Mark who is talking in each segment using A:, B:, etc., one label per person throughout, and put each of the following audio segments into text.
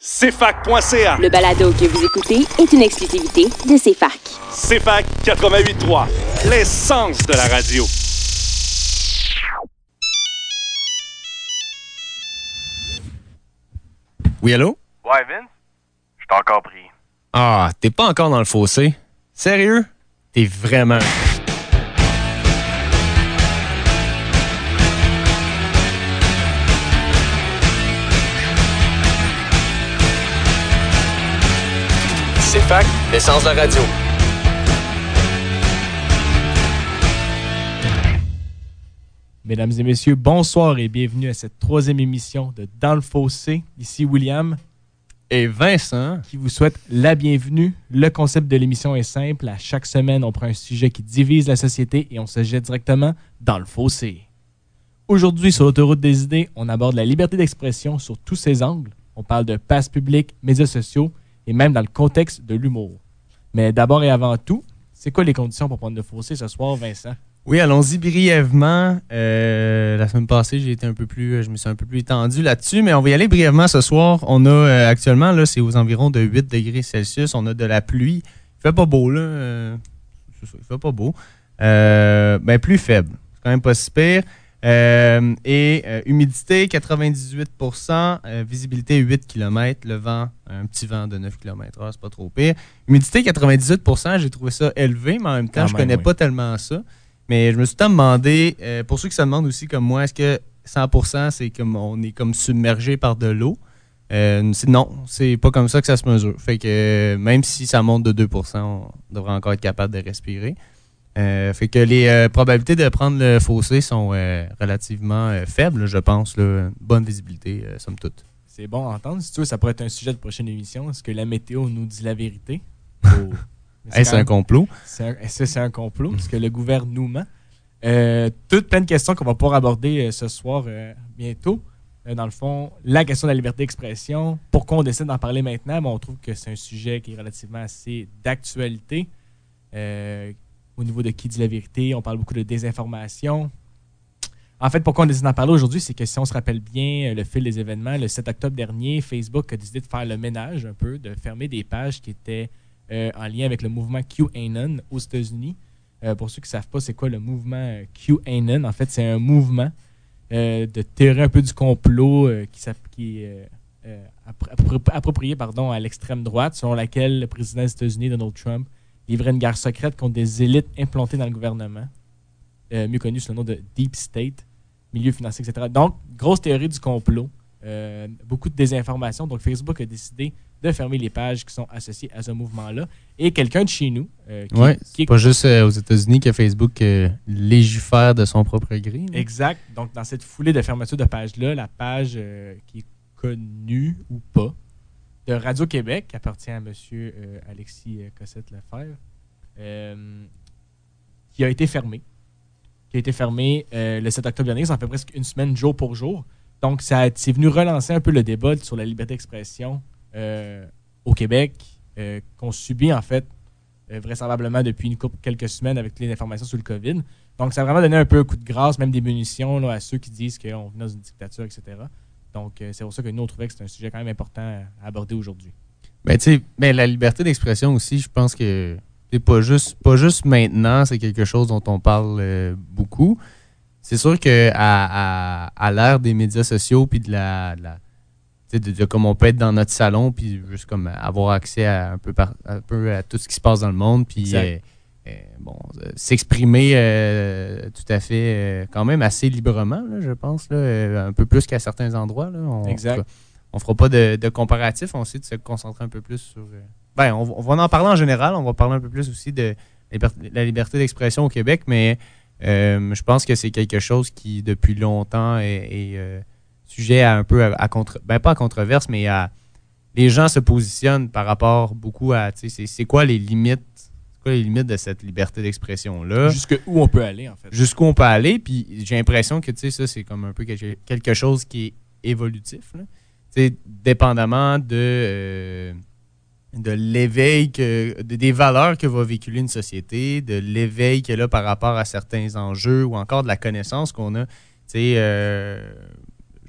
A: CFAC.ca.
B: Le balado que vous écoutez est une exclusivité de CFAC.
A: CFAC 88.3, l'essence de la radio.
C: Oui, allô?
D: Ouais, Vince? Je t'ai encore pris.
C: Ah, t'es pas encore dans le fossé? Sérieux? T'es vraiment...
E: CFAC, l'essence de la radio.
F: Mesdames et messieurs, bonsoir et bienvenue à cette troisième émission de Dans le Fossé. Ici William
C: et Vincent
F: qui vous souhaitent la bienvenue. Le concept de l'émission est simple. À chaque semaine, on prend un sujet qui divise la société et on se jette directement dans le fossé. Aujourd'hui, sur l'autoroute des idées, on aborde la liberté d'expression sur tous ses angles. On parle de passe publique, médias sociaux et même dans le contexte de l'humour. Mais d'abord et avant tout, c'est quoi les conditions pour prendre le fossé ce soir, Vincent?
C: Oui, allons-y brièvement. La semaine passée, je me suis un peu plus étendu là-dessus, mais on va y aller brièvement ce soir. On a actuellement, là, c'est aux environs de 8 degrés Celsius. On a de la pluie. Il fait pas beau, là. C'est ça, il fait pas beau. Plus faible. C'est quand même pas si pire. Humidité 98%, visibilité 8 km, le vent, un petit vent de 9 km/h, c'est pas trop pire. Humidité 98%, j'ai trouvé ça élevé, mais en même temps, je connais pas tellement ça. Mais je me suis demandé, pour ceux qui se demandent aussi comme moi, est-ce que 100% c'est comme on est comme submergé par de l'eau? Non, c'est pas comme ça que ça se mesure. Fait que même si ça monte de 2%, on devrait encore être capable de respirer. Fait que les probabilités de prendre le fossé sont relativement faibles, je pense. Là. Bonne visibilité, somme toute.
F: C'est bon à entendre. Si tu veux, ça pourrait être un sujet de prochaine émission. Est-ce que la météo nous dit la vérité?
C: C'est un complot?
F: Est-ce que c'est un complot? Est-ce que le gouvernement... toutes plein de questions qu'on va pouvoir aborder ce soir bientôt. Dans le fond, la question de la liberté d'expression. Pourquoi on décide d'en parler maintenant? On trouve que c'est un sujet qui est relativement assez d'actualité. Au niveau de qui dit la vérité, on parle beaucoup de désinformation. En fait, pourquoi on décide d'en parler aujourd'hui, c'est que si on se rappelle bien le fil des événements, le 7 octobre dernier, Facebook a décidé de faire le ménage un peu, de fermer des pages qui étaient en lien avec le mouvement QAnon aux États-Unis. Pour ceux qui ne savent pas c'est quoi le mouvement QAnon, en fait, c'est un mouvement de théorie un peu du complot qui est approprié à l'extrême droite, selon laquelle le président des États-Unis, Donald Trump, livrait une guerre secrète contre des élites implantées dans le gouvernement, mieux connu sous le nom de Deep State, milieu financier, etc. Donc, grosse théorie du complot, beaucoup de désinformation. Donc, Facebook a décidé de fermer les pages qui sont associées à ce mouvement-là. Et quelqu'un de chez nous...
C: c'est pas juste aux États-Unis que Facebook légifère de son propre gré. Là.
F: Exact. Donc, dans cette foulée de fermeture de pages-là, la page qui est connue ou pas, de Radio-Québec, qui appartient à M. Alexis Cossette-Lefebvre, qui a été fermé. Le 7 octobre dernier. Ça en fait presque une semaine, jour pour jour. Donc, c'est venu relancer un peu le débat sur la liberté d'expression au Québec, qu'on subit, en fait, vraisemblablement depuis quelques semaines avec les informations sur le COVID. Donc, ça a vraiment donné un peu un coup de grâce, même des munitions là, à ceux qui disent qu'on vit dans une dictature, etc. Donc, c'est pour ça que nous, on trouvait que c'était un sujet quand même important à aborder aujourd'hui.
C: La liberté d'expression aussi, je pense que c'est pas juste maintenant, c'est quelque chose dont on parle beaucoup. C'est sûr qu'à l'ère des médias sociaux puis de comme on peut être dans notre salon puis juste comme avoir accès à un peu à tout ce qui se passe dans le monde puis s'exprimer tout à fait quand même assez librement, là, je pense, là, un peu plus qu'à certains endroits. Là. On fera pas de comparatif, on essaie de se concentrer un peu plus sur... on va en parler en général, on va parler un peu plus aussi de la liberté d'expression au Québec, mais je pense que c'est quelque chose qui, depuis longtemps, est sujet à un peu pas à controverse, mais les gens se positionnent par rapport beaucoup à, c'est quoi les limites de cette liberté d'expression-là.
F: Jusqu'où on peut aller, en fait.
C: Jusqu'où on peut aller, puis j'ai l'impression que, ça, c'est comme un peu quelque chose qui est évolutif, là. Dépendamment de l'éveil, des valeurs que va véhiculer une société, de l'éveil qu'elle a par rapport à certains enjeux ou encore de la connaissance qu'on a. Je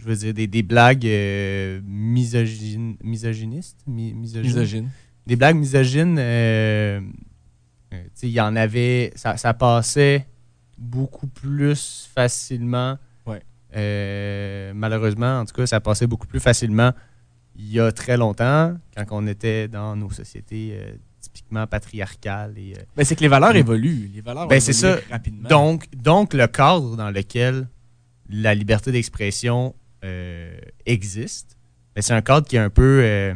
C: je veux dire, des blagues misogynistes.
F: Misogyne.
C: Des blagues misogynes, il y en avait, ça passait beaucoup plus facilement.
F: Ouais.
C: Malheureusement, en tout cas, ça passait beaucoup plus facilement il y a très longtemps, quand on était dans nos sociétés typiquement patriarcales.
F: C'est que les valeurs évoluent. Les valeurs
C: c'est ça.
F: Rapidement.
C: Donc, le cadre dans lequel la liberté d'expression existe, c'est un cadre qui est un peu...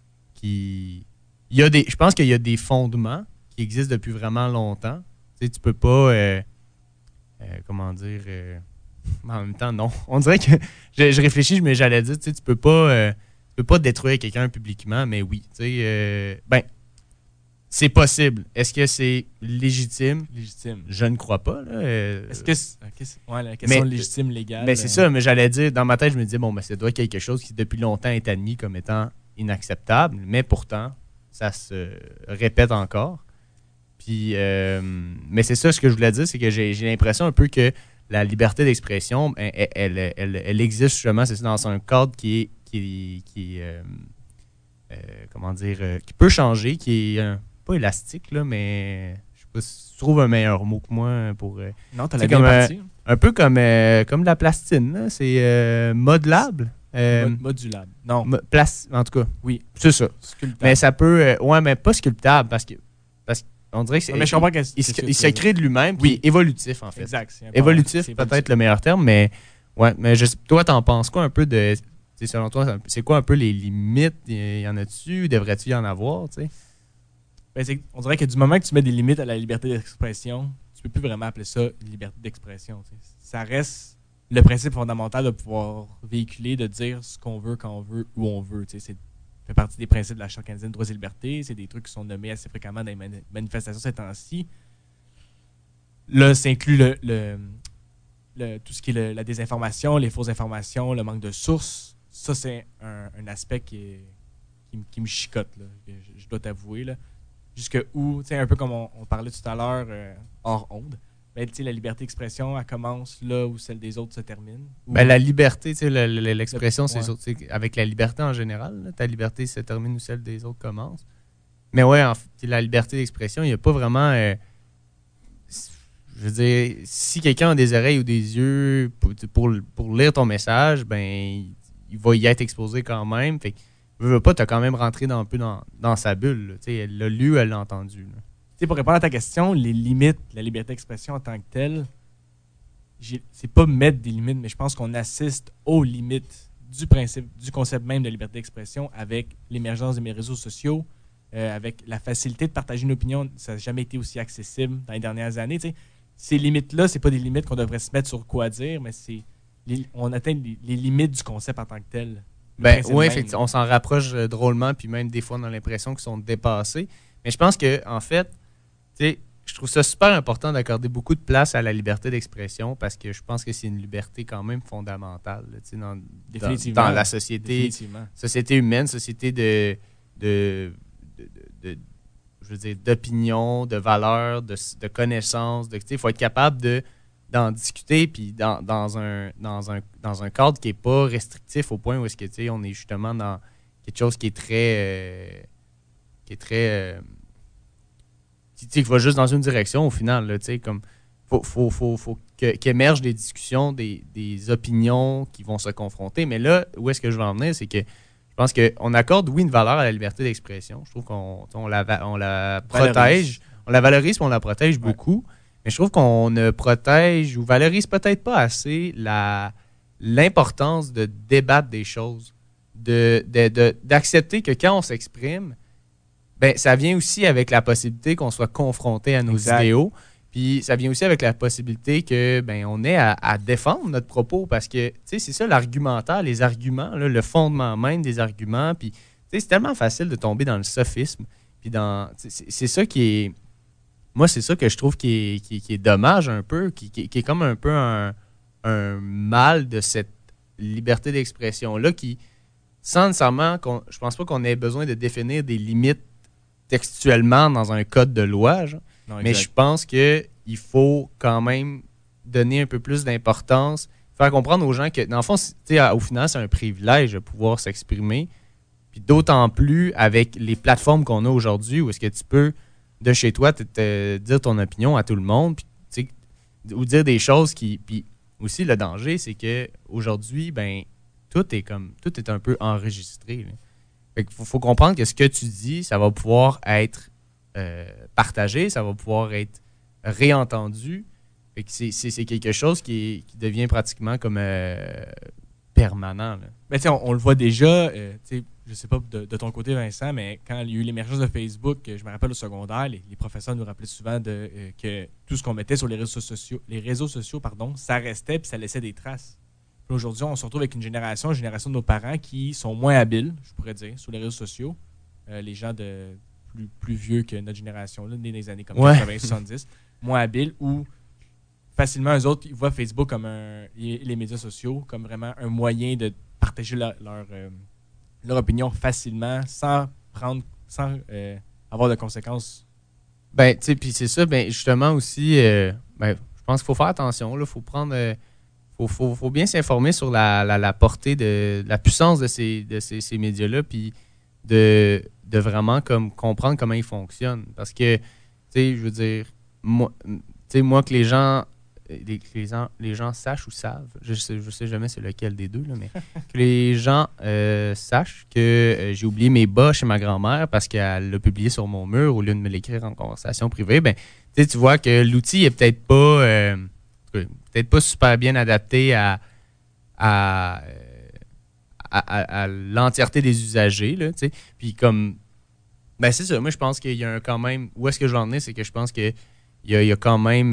C: je pense qu'il y a des fondements qui existent depuis vraiment longtemps. Tu peux pas... comment dire... en même temps, non. On dirait que... je réfléchis, mais j'allais dire, tu peux pas détruire quelqu'un publiquement, mais oui. C'est possible. Est-ce que c'est légitime?
F: Légitime.
C: Je ne crois pas. Là.
F: Est-ce que la question légitime, légale...
C: c'est ça, mais j'allais dire, dans ma tête, je me disais, ça doit être quelque chose qui depuis longtemps est admis comme étant inacceptable, mais pourtant, ça se répète encore. Puis, mais c'est ça, ce que je voulais dire, c'est que j'ai l'impression un peu que la liberté d'expression, elle existe justement, c'est ça, dans un cadre qui peut changer, qui est pas élastique, là, mais je sais pas si tu trouves un meilleur mot que moi pour...
F: non, t'as la bien partie.
C: Un peu comme de la plastine, là, c'est modelable.
F: Modulable. Non.
C: En tout cas.
F: Oui.
C: C'est ça.
F: Sculptable.
C: Mais ça peut... mais pas sculptable, parce qu'on dirait que c'est...
F: mais je comprends
C: il se crée de lui-même, puis évolutif, en fait.
F: Exact.
C: Évolutif, peut-être le meilleur terme, mais... Ouais, mais toi, t'en penses quoi un peu de... Selon toi, c'est quoi un peu les limites? Y en a-tu? Devrais-tu y en avoir?
F: On dirait que du moment que tu mets des limites à la liberté d'expression, tu peux plus vraiment appeler ça une liberté d'expression. T'sais. Ça reste le principe fondamental de pouvoir véhiculer, de dire ce qu'on veut, quand on veut, où on veut. Ça fait partie des principes de la Charte canadienne de droits et libertés. C'est des trucs qui sont nommés assez fréquemment dans les manifestations ces temps-ci. Là, ça inclut tout ce qui est la désinformation, les fausses informations, le manque de sources. Ça, c'est un aspect qui me chicote, là, je dois t'avouer. Là. Jusque où, un peu comme on parlait tout à l'heure hors onde, la liberté d'expression, elle commence là où celle des autres se termine.
C: La liberté, l'expression, c'est avec la liberté en général. Là, ta liberté se termine où celle des autres commence. Mais ouais, la liberté d'expression, il n'y a pas vraiment... je veux dire, si quelqu'un a des oreilles ou des yeux pour lire ton message, il va y être exposé quand même. Fait que, veux pas, t'as quand même rentré un peu dans sa bulle. Elle l'a lu, elle l'a entendu.
F: Pour répondre à ta question, les limites, la liberté d'expression en tant que telle, c'est pas mettre des limites, mais je pense qu'on assiste aux limites du concept même de liberté d'expression avec l'émergence des réseaux sociaux, avec la facilité de partager une opinion. Ça n'a jamais été aussi accessible dans les dernières années. Ces limites-là, c'est pas des limites qu'on devrait se mettre sur quoi dire, mais on atteint les limites du concept en tant que tel.
C: Oui, effectivement, on s'en rapproche drôlement, puis même des fois on a l'impression qu'ils sont dépassés. Mais je pense que, en fait, je trouve ça super important d'accorder beaucoup de place à la liberté d'expression parce que je pense que c'est une liberté quand même fondamentale dans la société humaine, société je veux dire, d'opinion, de valeurs, de connaissances. Il faut être capable d'en discuter puis dans un cadre qui n'est pas restrictif au point où est-ce que on est justement dans quelque chose qui est très qui va juste dans une direction au final là, comme faut qu'émergent des discussions, des opinions qui vont se confronter. Mais là, où est-ce que je veux en venir, c'est que je pense qu'on accorde, oui, une valeur à la liberté d'expression. Je trouve qu'on la protège. On la valorise et on la protège beaucoup. Mais je trouve qu'on ne protège ou valorise peut-être pas assez l'importance de débattre des choses, d'accepter que quand on s'exprime, ça vient aussi avec la possibilité qu'on soit confronté à nos idéaux. Puis ça vient aussi avec la possibilité que on ait à défendre notre propos parce que c'est ça l'argumentaire, les arguments, là, le fondement même des arguments. Puis c'est tellement facile de tomber dans le sophisme. Puis c'est ça qui est... Moi, c'est ça que je trouve qui est dommage un peu, qui est comme un peu un mal de cette liberté d'expression-là qui, sans nécessairement, je pense pas qu'on ait besoin de définir des limites textuellement dans un code de loi, mais je pense qu'il faut quand même donner un peu plus d'importance faire comprendre aux gens que, dans le fond, au final, c'est un privilège de pouvoir s'exprimer. Puis d'autant plus avec les plateformes qu'on a aujourd'hui, où est-ce que tu peux, de chez toi, te dire ton opinion à tout le monde, puis, ou dire des choses qui... Puis aussi, le danger, c'est qu'aujourd'hui, ben, tout est un peu enregistré. Là. Fait qu'il faut comprendre que ce que tu dis, ça va pouvoir être partagé, ça va pouvoir être réentendu. Fait que c'est quelque chose qui devient pratiquement comme permanent. Là.
F: Ben, on le voit déjà, je ne sais pas de ton côté, Vincent, mais quand il y a eu l'émergence de Facebook, je me rappelle au secondaire, les professeurs nous rappelaient souvent que tout ce qu'on mettait sur les réseaux sociaux, ça restait puis ça laissait des traces. Puis aujourd'hui, on se retrouve avec une génération de nos parents qui sont moins habiles, je pourrais dire, sur les réseaux sociaux. Les gens de plus vieux que notre génération, là, nés dans les années comme 80-70, moins habiles, ou facilement, eux autres, ils voient Facebook comme les médias sociaux comme vraiment un moyen de partager leur opinion facilement, sans avoir de conséquences.
C: Ben, tu sais, puis c'est ça, ben, justement aussi, je pense qu'il faut faire attention, il faut prendre... Faut bien s'informer sur la portée de la puissance de ces médias-là, puis de vraiment comme comprendre comment ils fonctionnent. Parce que, tu sais, je veux dire, moi que les gens sachent ou savent, je sais jamais c'est lequel des deux, là, mais que les gens sachent que j'ai oublié mes bas chez ma grand-mère parce qu'elle l'a publié sur mon mur au lieu de me l'écrire en conversation privée, ben, tu vois que l'outil est peut-être pas super bien adapté à l'entièreté des usagers. Là, puis comme, ben c'est ça, moi je pense qu'il y a quand même, où est-ce que je vais en venir, c'est que je pense qu'il y a quand même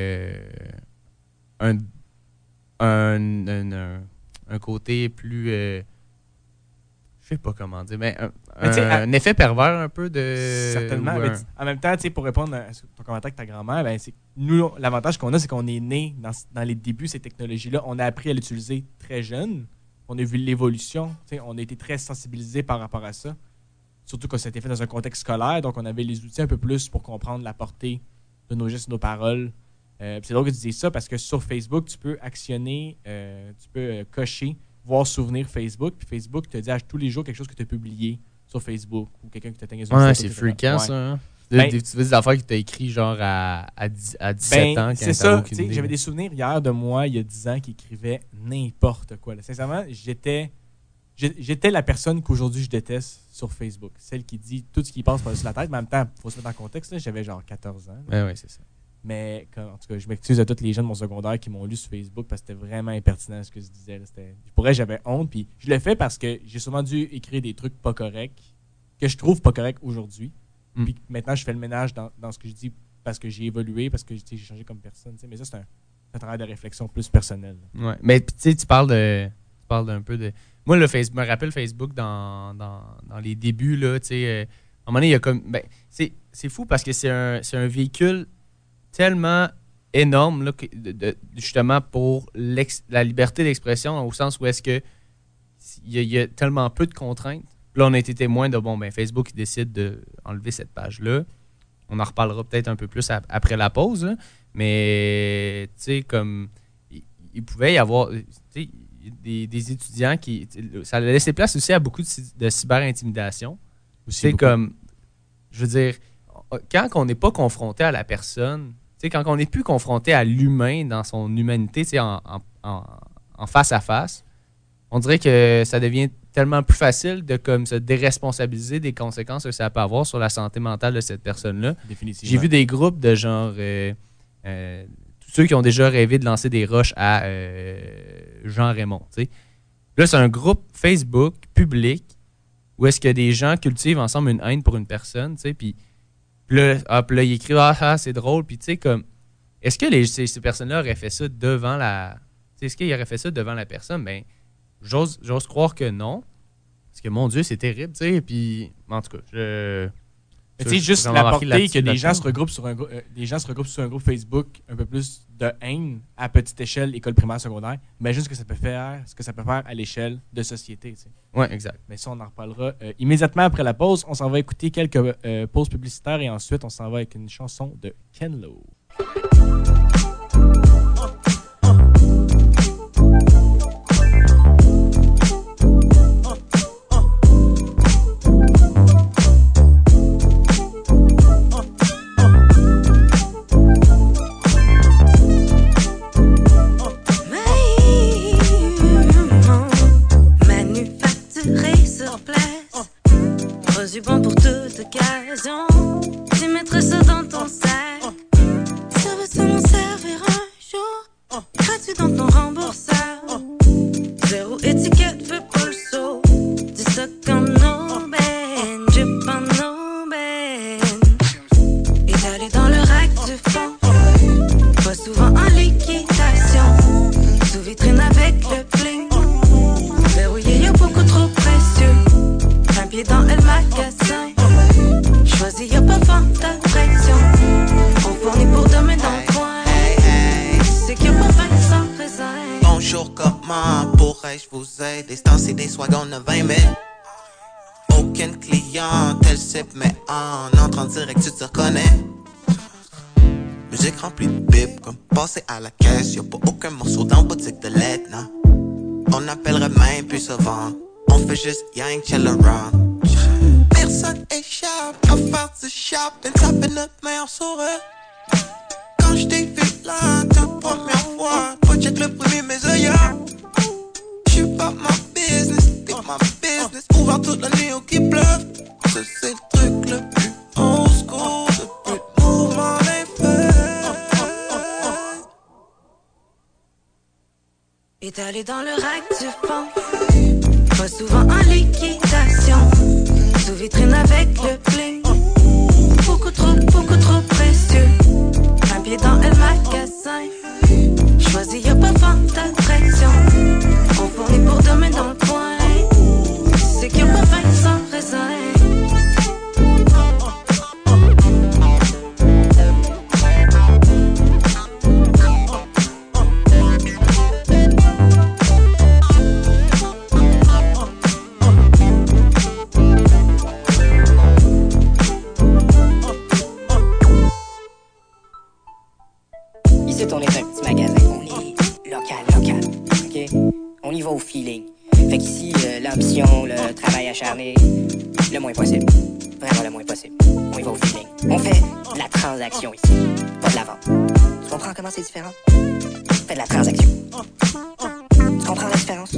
C: un côté plus, je sais pas comment dire, mais un effet pervers un peu de...
F: Certainement. En même temps, pour répondre à ton commentaire avec ta grand-mère, ben, nous, l'avantage qu'on a, c'est qu'on est né dans les débuts de ces technologies-là. On a appris à l'utiliser très jeune. On a vu l'évolution. On a été très sensibilisés par rapport à ça. Surtout quand ça a été fait dans un contexte scolaire. Donc, on avait les outils un peu plus pour comprendre la portée de nos gestes, de nos paroles. C'est drôle que tu dises ça parce que sur Facebook, tu peux actionner, tu peux cocher, voir souvenir Facebook. Puis Facebook te dit tous les jours quelque chose que tu as publié sur Facebook ou quelqu'un qui t'a tagné sur
C: Facebook. Ouais, c'est fréquent ça. Hein? Tu veux des affaires que tu as écrites genre à 17 ans.
F: C'est ça. J'avais des souvenirs hier de moi, il y a 10 ans, qui écrivait n'importe quoi. Là. Sincèrement, j'étais la personne qu'aujourd'hui je déteste sur Facebook. Celle qui dit tout ce qui passe par-dessus la tête. Mais en même temps, il faut se mettre en contexte. Là, j'avais genre 14 ans.
C: Oui, c'est ça.
F: Mais en tout cas, je m'excuse à tous les gens de mon secondaire qui m'ont lu sur Facebook parce que c'était vraiment impertinent ce que je disais. Pour elle, j'avais honte. Puis je le fais parce que j'ai souvent dû écrire des trucs pas corrects, que je trouve pas corrects aujourd'hui. Puis maintenant, je fais le ménage dans ce que je dis parce que j'ai évolué, parce que j'ai changé comme personne. Mais ça, c'est un travail de réflexion plus personnel.
C: Ouais. Mais tu parles d'un peu de... Moi, le Facebook, me rappelle Facebook dans les débuts, là, à un moment donné, il y a comme... Ben, c'est fou parce que c'est un véhicule tellement énorme, là, justement, pour la liberté d'expression, au sens où est-ce que il y a tellement peu de contraintes. Là, on a été témoin de, Facebook qui décide d'enlever cette page-là. On en reparlera peut-être un peu plus après la pause, là. Mais, tu sais, comme, il pouvait y avoir, des étudiants qui... Ça a laissé place aussi à beaucoup de cyber-intimidation. C'est comme, je veux dire, quand on n'est pas confronté à la personne, quand on n'est plus confronté à l'humain dans son humanité, en face à face, on dirait que ça devient tellement plus facile de comme se déresponsabiliser des conséquences que ça peut avoir sur la santé mentale de cette personne-là.
F: Définitivement.
C: J'ai vu des groupes de genre tous ceux qui ont déjà rêvé de lancer des rushs à Jean Raymond. T'sais. Là, c'est un groupe Facebook public où est-ce que des gens cultivent ensemble une haine pour une personne, puis là, ils écrivent c'est drôle, puis tu sais comme est-ce que ces personnes-là auraient fait ça devant la... Est-ce qu'ils auraient fait ça devant la personne? Ben, j'ose croire que non. Parce que, mon Dieu, c'est terrible, tu sais. Puis, en tout cas,
F: tu sais, juste la portée que des gens se regroupent sur un groupe Facebook un peu plus de haine à petite échelle, école primaire, secondaire. Imagine ce que ça peut faire à l'échelle de société, tu sais.
C: Oui, exact.
F: Mais ça, on en reparlera immédiatement après la pause. On s'en va écouter quelques pauses publicitaires et ensuite, on s'en va avec une chanson de Ken Lo.
G: reçu bon pour toute occasion. Tu mettrais ça dans ton sac. Ça va seulement servir un jour. Gratuit dans ton remboursable. Zéro étiquette, fais pas le saut. Dis ça comme aubaine, je prends aubaine. Étalé dans le rack du fond. Pas souvent en liquidation. Sous vitrine avec le bling. Verrouillé, y'a beaucoup trop précieux. Un pied dans le magasin. Choisi, y'a pas vente d'attraction. On fournit pour demain dans le coin. C'est qu'il y a pas faim sans raisin.
H: Bonjour, comment pourrais-je vous aider? C'est temps, c'est des swagons de 20 000. Aucun clientèle cible, mais en entrant direct, tu te reconnais. Musique remplie de bip, comme passer à la caisse. Y'a pas aucun morceau dans boutique de LED, non. On appellerait même plus souvent. On fait juste yang chill around. Personne échappe à faire du shopping, taper notre meilleur sourire. Quand j't'ai vu là, toute première fois, faut check le premier mes œillères. J'suis pas ma business, t'es ma business. Ouvert toute la nuit au qui pleuve. Ça c'est le truc le plus old school depuis le mouvement des feux.
G: Étalé dans le rack du fond. Pas souvent en liquidation. Sous vitrine avec le bling. Beaucoup trop précieux. Un pied dans le magasin. Choisi, y'a pas vente d'attraction. On fournit pour demain dans le coin. C'est qu'il y a pas faim sans raisin.
I: Ici, on est un petit magasin. On est local, ok? On y va au feeling. Fait qu'ici, l'ambition, le travail acharné, le moins possible. Vraiment le moins possible. On y va au feeling. On fait de la transaction ici, pas de la vente. Tu comprends comment c'est différent? On fait de la transaction. Tu comprends la différence?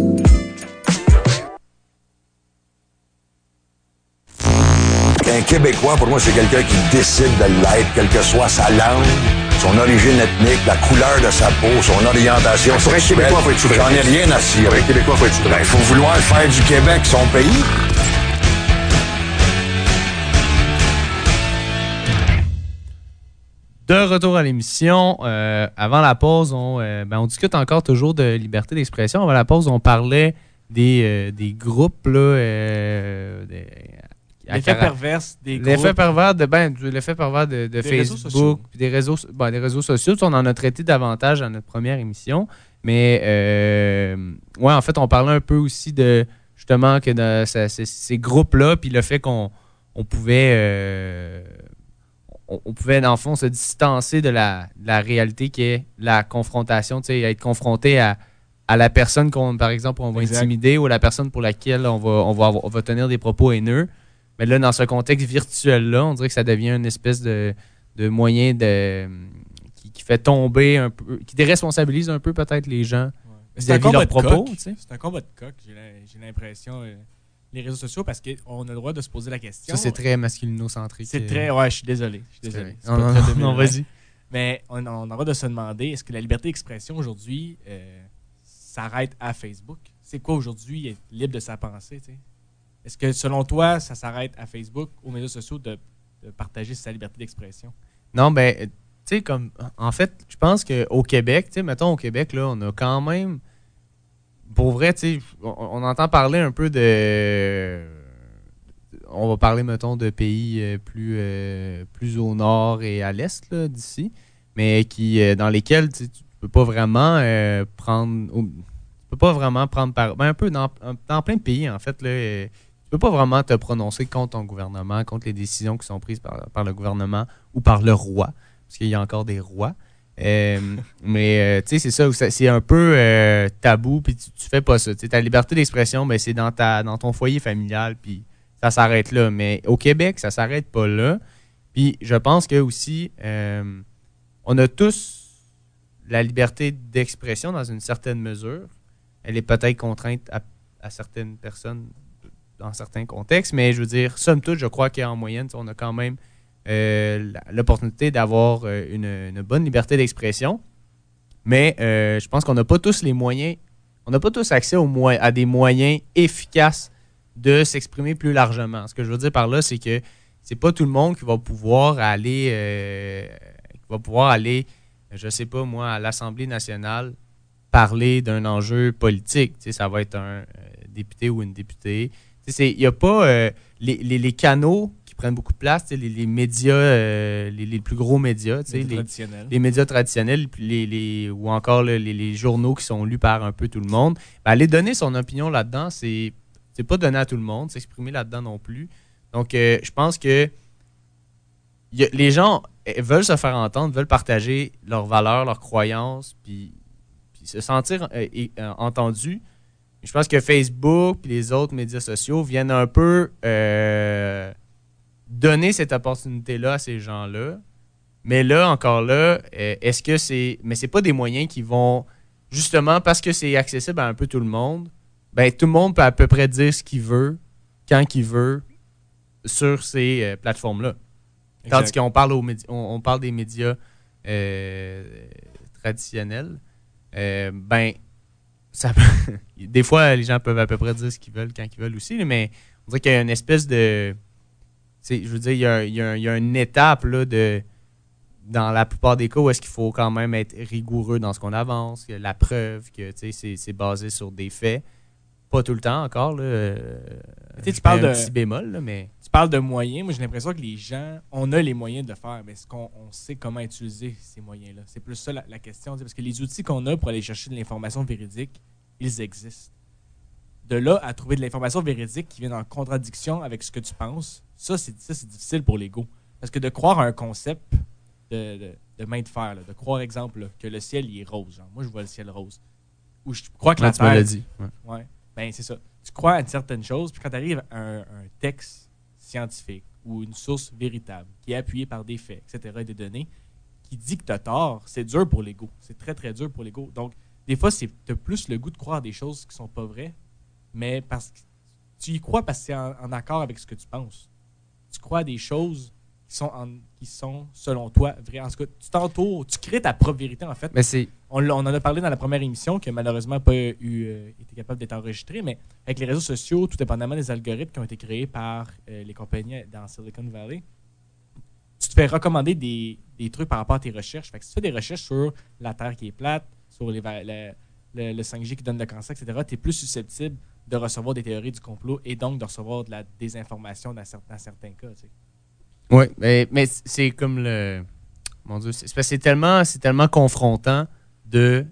J: Un Québécois, pour moi, c'est quelqu'un qui décide de l'être, quelle que soit sa langue, son origine ethnique, la couleur de sa peau, son orientation sexuelle. J'en ai rien à cirer. Québécois, faut être souverain. Il faut vouloir faire du Québec son pays.
C: De retour à l'émission, avant la pause, on discute encore toujours de liberté d'expression. Avant la pause, on parlait des groupes là,
F: l'effet pervers des groupes.
C: L'effet pervers de Facebook, puis des réseaux sociaux. On en a traité davantage dans notre première émission. Mais, en fait, on parlait un peu aussi de, justement, que ces groupes-là, puis le fait qu'on pouvait, dans le fond, se distancer de la réalité qui est la confrontation, être confronté à la personne par exemple, on va intimider ou la personne pour laquelle on va tenir des propos haineux. Mais là, dans ce contexte virtuel-là, on dirait que ça devient une espèce de moyen qui fait tomber un peu, qui déresponsabilise un peu peut-être les gens vis-à-vis de leurs propos.
F: C'est un combat de coq, j'ai l'impression, les réseaux sociaux, parce qu'on a le droit de se poser la question.
C: Ça, c'est très masculino-centrique.
F: C'est très... Ouais, je suis désolé.
C: Non, vas-y.
F: Mais on a le droit de se demander, est-ce que la liberté d'expression aujourd'hui s'arrête à Facebook? C'est quoi aujourd'hui être libre de sa pensée, tu sais? Est-ce que, selon toi, ça s'arrête à Facebook, aux médias sociaux, de partager sa liberté d'expression?
C: Non, ben, tu sais, comme... En fait, je pense qu'au Québec, tu sais, mettons, au Québec, là, on a quand même... Pour vrai, tu sais, on entend parler un peu de... On va parler, mettons, de pays plus au nord et à l'est, là, d'ici, mais dans lesquels, tu peux pas vraiment prendre... Tu peux pas vraiment prendre part... Ben, un peu dans plein de pays, en fait, là... Tu peux pas vraiment te prononcer contre ton gouvernement, contre les décisions qui sont prises par le gouvernement ou par le roi, parce qu'il y a encore des rois. Mais tu sais, c'est ça, c'est un peu tabou, puis tu fais pas ça. T'sais, ta liberté d'expression, ben, c'est dans ton foyer familial, puis ça s'arrête là. Mais au Québec, ça s'arrête pas là. Puis je pense que aussi, on a tous la liberté d'expression dans une certaine mesure. Elle est peut-être contrainte à certaines personnes dans certains contextes, mais je veux dire, somme toute, je crois qu'en moyenne, on a quand même l'opportunité d'avoir une bonne liberté d'expression. Mais je pense qu'on n'a pas tous les moyens, on n'a pas tous accès à des moyens efficaces de s'exprimer plus largement. Ce que je veux dire par là, c'est que c'est pas tout le monde qui va pouvoir aller, je sais pas moi, à l'Assemblée nationale parler d'un enjeu politique. Tu sais, ça va être un député ou une députée. Il n'y a pas les canaux qui prennent beaucoup de place, les médias, les plus gros médias, les médias traditionnels ou encore les journaux qui sont lus par un peu tout le monde. Ben, aller donner son opinion là-dedans, c'est pas donné à tout le monde, s'exprimer là-dedans non plus. Donc, je pense que les gens veulent se faire entendre, veulent partager leurs valeurs, leurs croyances, puis se sentir entendus. Je pense que Facebook et les autres médias sociaux viennent un peu donner cette opportunité-là à ces gens-là. Mais là, encore là, est-ce que c'est... Mais c'est pas des moyens qui vont... Justement, parce que c'est accessible à un peu tout le monde, ben tout le monde peut à peu près dire ce qu'il veut, quand qu'il veut, sur ces plateformes-là. Exact. Tandis qu'on parle, on parle des médias traditionnels, ben... des fois, les gens peuvent à peu près dire ce qu'ils veulent quand ils veulent aussi, mais on dirait qu'il y a une espèce de... Je veux dire, il y a une étape là, dans la plupart des cas où est-ce qu'il faut quand même être rigoureux dans ce qu'on avance, que la preuve, que c'est basé sur des faits. Pas tout le temps encore. Là,
F: tu parles
C: un petit bémol, là, mais...
F: Tu parles de moyens. Moi, j'ai l'impression que les gens, on a les moyens de le faire, mais est-ce qu'on sait comment utiliser ces moyens-là? C'est plus ça la question. Parce que les outils qu'on a pour aller chercher de l'information véridique, ils existent. De là à trouver de l'information véridique qui vient en contradiction avec ce que tu penses, ça, c'est difficile pour l'ego. Parce que de croire à un concept de main de fer, là, de croire, exemple, là, que le ciel il est rose. Genre. Moi, je vois le ciel rose. Ou je crois que la Terre...
C: Tu me l'as dit.
F: Ouais. Ben, c'est ça. Tu crois à une certaine chose, puis quand tu arrives à un texte scientifique ou une source véritable qui est appuyée par des faits, etc., et des données, qui dit que tu as tort, c'est dur pour l'ego. C'est très, très dur pour l'ego. Donc, des fois, tu as plus le goût de croire à des choses qui sont pas vraies, mais parce que tu y crois parce que c'est en accord avec ce que tu penses. Tu crois à des choses qui sont selon toi, vraies. En tout cas, tu t'entoures, tu crées ta propre vérité, en fait.
C: Mais c'est...
F: On en a parlé dans la première émission, qui n'a malheureusement pas été capable d'être enregistrée, mais avec les réseaux sociaux, tout dépendamment des algorithmes qui ont été créés par les compagnies dans Silicon Valley, tu te fais recommander des trucs par rapport à tes recherches. Fait que si tu fais des recherches sur la Terre qui est plate, sur le 5G qui donne le cancer, etc., tu es plus susceptible de recevoir des théories du complot et donc de recevoir de la désinformation dans certains cas. Tu sais.
C: Oui, mais c'est comme le... Mon Dieu, c'est tellement confrontant de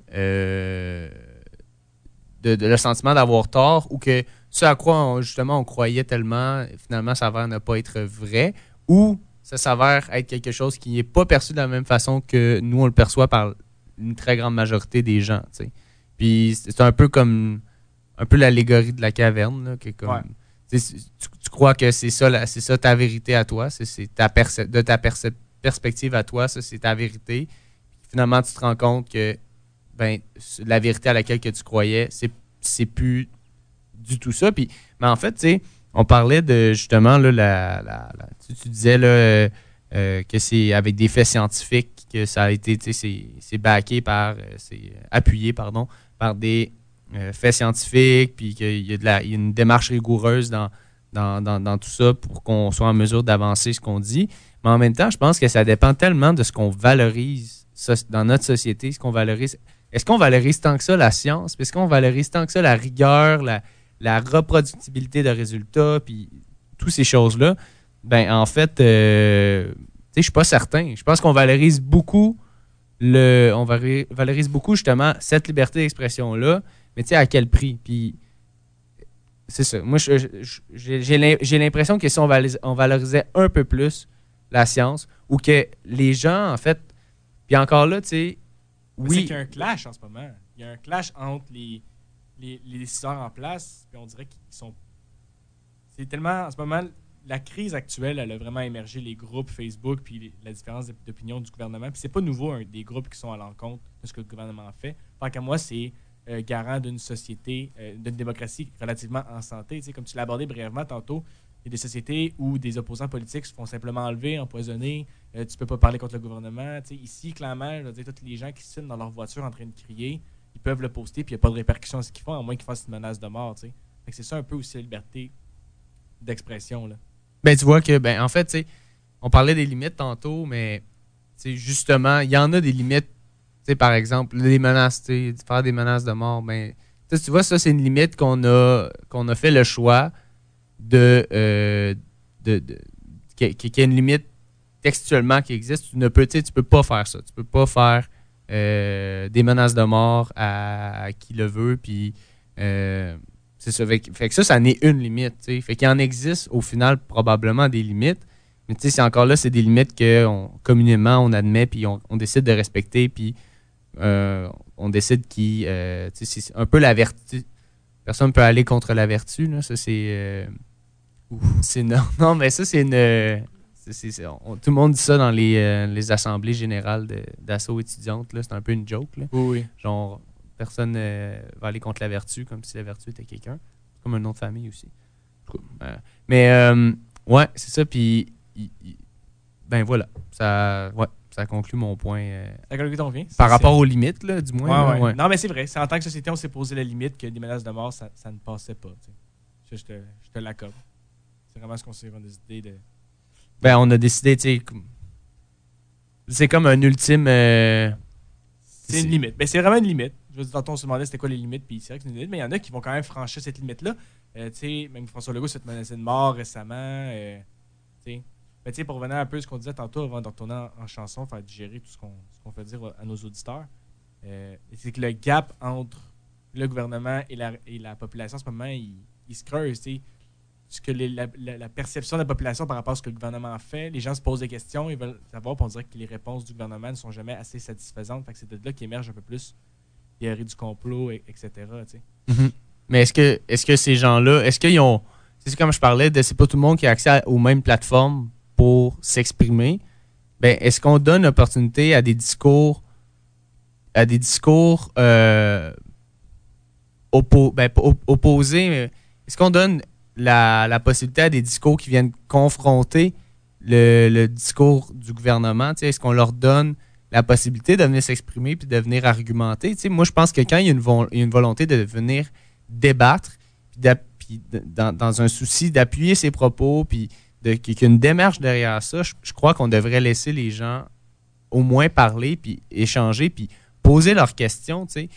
C: le sentiment d'avoir tort ou que ce à quoi on croyait tellement, finalement, ça s'avère ne pas être vrai ou ça s'avère être quelque chose qui n'est pas perçu de la même façon que nous, on le perçoit par une très grande majorité des gens. T'sais. Puis c'est un peu comme l'allégorie de la caverne. Là, qui est comme, tu crois que c'est ça ta vérité à toi, de ta perspective à toi, ça c'est ta vérité. Finalement, tu te rends compte que la vérité à laquelle que tu croyais, c'est plus du tout ça. Puis, mais en fait, tu sais, on parlait de justement là, tu disais là, que c'est avec des faits scientifiques que ça a été, tu sais, c'est backé c'est appuyé par des faits scientifiques, puis qu'il y a une démarche rigoureuse dans tout ça pour qu'on soit en mesure d'avancer ce qu'on dit. Mais en même temps, je pense que ça dépend tellement de ce qu'on valorise dans notre société, ce qu'on valorise. Est-ce qu'on valorise tant que ça la science? Est-ce qu'on valorise tant que ça la rigueur, la reproductibilité de résultats, puis toutes ces choses-là? Ben, en fait, je suis pas certain. Je pense qu'on valorise beaucoup valorise beaucoup justement cette liberté d'expression-là, mais tu sais, à quel prix? Puis, c'est ça. Moi, j'ai l'impression que si on valorisait un peu plus la science, ou que les gens, en fait, puis encore là, tu sais, oui.
F: C'est qu'il y a un clash en ce moment. Il y a un clash entre les décideurs en place, puis on dirait qu'ils sont... C'est tellement... En ce moment, la crise actuelle, elle a vraiment émergé les groupes Facebook, puis la différence d'opinion du gouvernement. Puis c'est pas nouveau, des groupes qui sont à l'encontre de ce que le gouvernement fait. Tant qu'à moi, c'est garant d'une société, d'une démocratie relativement en santé. Comme tu l'as abordé brièvement tantôt, il y a des sociétés où des opposants politiques se font simplement enlever, empoisonner. Tu ne peux pas parler contre le gouvernement. Ici, clairement, je veux dire, tous les gens qui se filment dans leur voiture en train de crier, ils peuvent le poster, puis il n'y a pas de répercussions à ce qu'ils font, à moins qu'ils fassent une menace de mort. Fait que c'est ça un peu aussi la liberté d'expression. Là.
C: Ben, tu vois que, en fait, on parlait des limites tantôt, mais justement, il y en a des limites. Par exemple, des menaces, faire des menaces de mort. Ben, tu vois, ça, c'est une limite qu'on a fait le choix qu'il y a une limite textuellement qui existe. Tu peux pas faire ça. Tu peux pas faire des menaces de mort à qui le veut. Puis, c'est ça. Fait que ça n'est une limite. T'sais. Fait qu'il en existe, au final, probablement des limites. Mais c'est encore là, c'est des limites que communément, on admet, puis on décide de respecter, puis on décide qui... c'est un peu la vertu. Personne ne peut aller contre la vertu. Là. Ça, c'est... non, mais ça, c'est une... tout le monde dit ça dans les assemblées générales d'assaut étudiantes. Là. C'est un peu une joke. Là.
F: Oui.
C: Genre, personne va aller contre la vertu comme si la vertu était quelqu'un. C'est comme un nom de famille aussi. Ouais, c'est ça. Puis, ben voilà. Ça conclut mon point.
F: Ça conclut ton bien.
C: Par rapport aux limites, là, du moins.
F: Ouais. Non, mais c'est vrai. C'est en tant que société, on s'est posé la limite que des menaces de mort, ça ne passait pas. Je te l'accorde. C'est vraiment ce qu'on s'est décidé de...
C: Ben, on a décidé, c'est comme un ultime...
F: c'est une limite. Ben, c'est vraiment une limite. Je veux dire, tantôt, on se demandait c'était quoi les limites, puis c'est vrai que c'est une limite, mais il y en a qui vont quand même franchir cette limite-là. Même François Legault s'est menacé de mort récemment. Mais pour revenir un peu à ce qu'on disait tantôt avant de retourner en chanson, faire digérer tout ce qu'on fait dire à nos auditeurs, c'est que le gap entre le gouvernement et la population en ce moment, il se creuse. Ce que la perception de la population par rapport à ce que le gouvernement fait, les gens se posent des questions, ils veulent savoir, puis on dirait que les réponses du gouvernement ne sont jamais assez satisfaisantes. Fait que c'est de là qu'émerge un peu plus théorie du complot, etc.
C: Mm-hmm. Mais est-ce que ces gens-là, est-ce qu'ils ont... C'est comme je parlais, c'est pas tout le monde qui a accès aux mêmes plateformes pour s'exprimer. Ben, est-ce qu'on donne l'opportunité à des discours opposés? Est-ce qu'on donne la possibilité à des discours qui viennent confronter le discours du gouvernement? Est-ce qu'on leur donne la possibilité de venir s'exprimer puis de venir argumenter? Moi, je pense que quand il y a une volonté de venir débattre, puis dans un souci d'appuyer ses propos, puis qu'il y a une démarche derrière ça, je crois qu'on devrait laisser les gens au moins parler, puis échanger, puis poser leurs questions.
F: Poser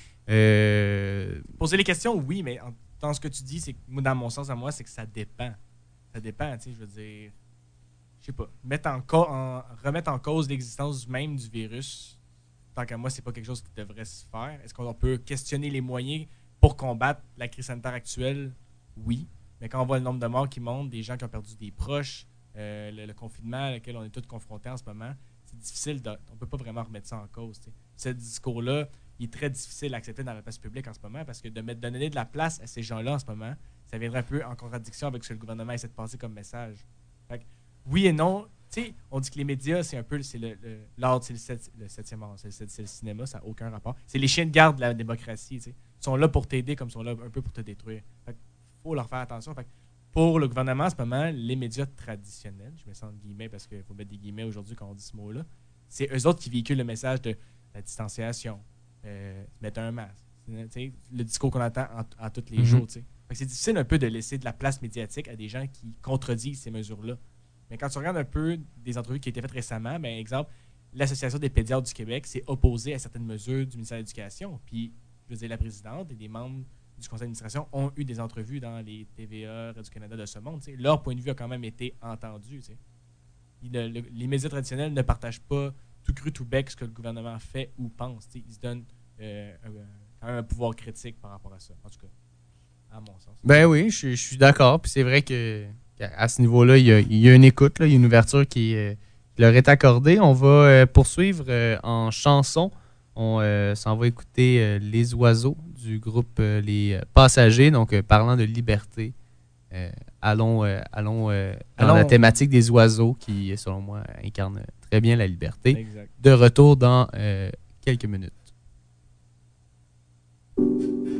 F: les questions, oui, mais dans ce que tu dis, c'est que, dans mon sens à moi, c'est que ça dépend. Ça dépend, je veux dire, je sais pas, remettre en cause l'existence même du virus, tant qu'à moi, c'est pas quelque chose qui devrait se faire. Est-ce qu'on peut questionner les moyens pour combattre la crise sanitaire actuelle? Oui. Mais quand on voit le nombre de morts qui monte, des gens qui ont perdu des proches, le confinement auquel on est tous confrontés en ce moment, c'est difficile. On ne peut pas vraiment remettre ça en cause. Ce discours-là, il est très difficile à accepter dans la place publique en ce moment parce que de donner de la place à ces gens-là en ce moment, ça viendrait un peu en contradiction avec ce que le gouvernement essaie de passer comme message. Fait que, oui et non. On dit que les médias, c'est un peu l'art, c'est le septième art, c'est le cinéma, ça n'a aucun rapport. C'est les chiens de garde de la démocratie. Ils sont là pour t'aider comme ils sont là un peu pour te détruire. Fait faut leur faire attention. Fait pour le gouvernement, en ce moment, les médias traditionnels, je mets ça entre guillemets parce qu'il faut mettre des guillemets aujourd'hui quand on dit ce mot-là, c'est eux autres qui véhiculent le message de la distanciation, mettre un masque, le discours qu'on entend à tous les jours. Fait que c'est difficile un peu de laisser de la place médiatique à des gens qui contredisent ces mesures-là. Mais quand tu regardes un peu des entrevues qui ont été faites récemment, ben, exemple, l'Association des pédiatres du Québec s'est opposée à certaines mesures du ministère de l'Éducation. Puis, je veux dire, la présidente et des membres du conseil d'administration ont eu des entrevues dans les TVA, Radio-Canada de ce monde. T'sais. Leur point de vue a quand même été entendu. Les médias traditionnels ne partagent pas tout cru, tout bec ce que le gouvernement fait ou pense. Ils se donnent quand même un pouvoir critique par rapport à ça, en tout cas, à mon sens.
C: Ben oui, je suis d'accord. Puis c'est vrai qu'à ce niveau-là, il y a une écoute, là, il y a une ouverture qui leur est accordée. On va poursuivre en chanson. On s'en va écouter Les Oiseaux du groupe Les Passagers. Donc, parlant de liberté, allons dans la thématique des oiseaux qui, selon moi, incarne très bien la liberté.
F: Exact.
C: De retour dans quelques minutes.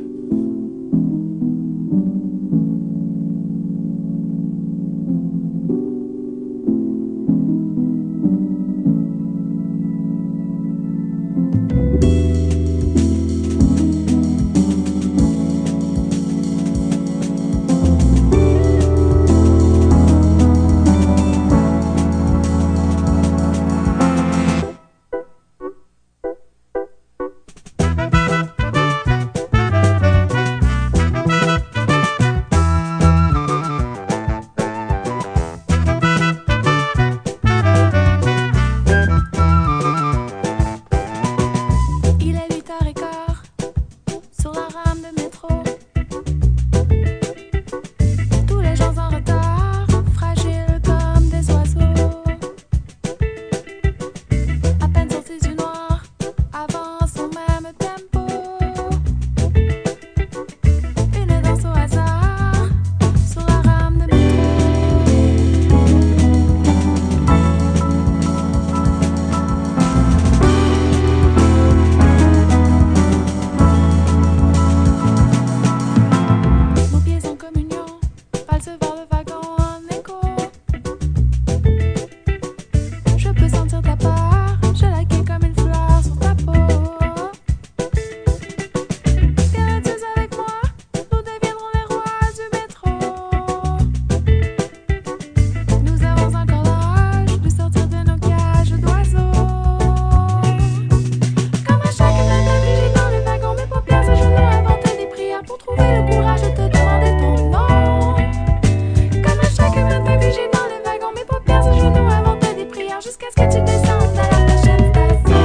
G: ce que tu descendes à la prochaine station.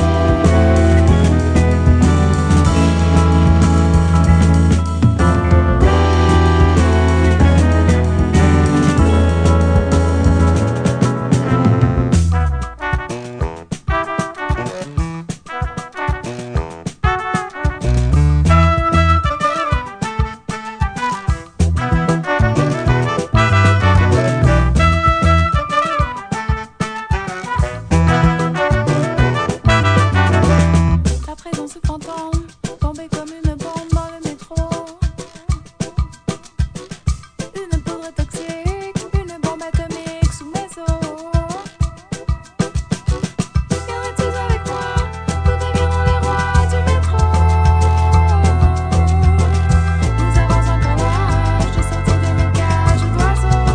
G: Ta présence fantôme, tombée comme une bombe dans le métro. Une poudre toxique, une bombe atomique sous mes os. Viendrais-tu avec moi? Nous deviendrons les rois du métro. Nous avons encore l'âge de sortir de nos cages d'oiseaux.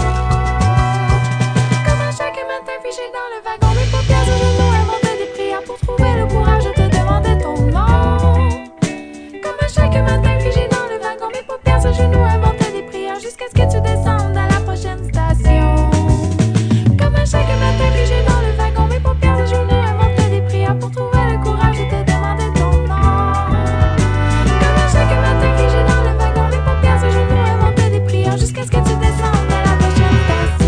G: Comme à chaque matin figé dans le wagon, mes paupières aux genoux inventaient des prières pour trouver le courage de te demander ton nom. Comme à chaque matin figé dans le wagon, mes paupières aux genoux inventaient des prières jusqu'à ce que tu descendes à la prochaine station. Comme à chaque matin figé dans le wagon, mes paupières aux genoux inventaient des prières pour trouver le courage de te demander ton nom. Comme à chaque matin figé dans le wagon, mes paupières aux genoux inventaient des prières jusqu'à ce que tu descendes à la prochaine station.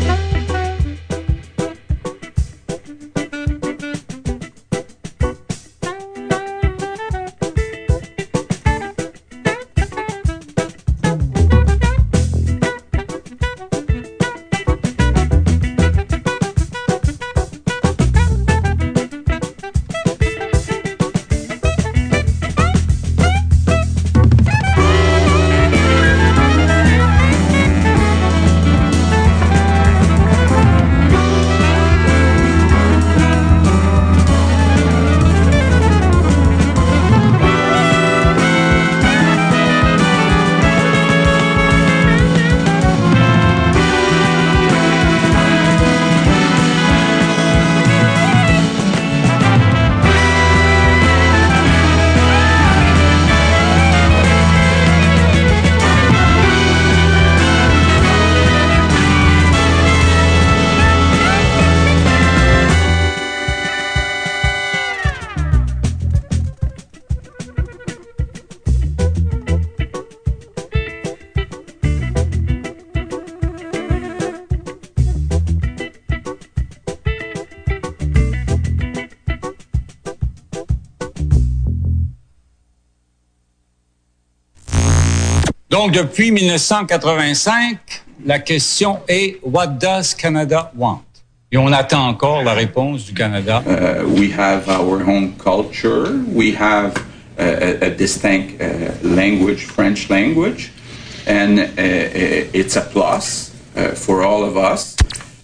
K: Donc, depuis 1985, la question est « What does Canada want? » Et on attend encore la réponse du Canada.
L: We have our own culture. We have a distinct language, French language, and it's a plus for all of us.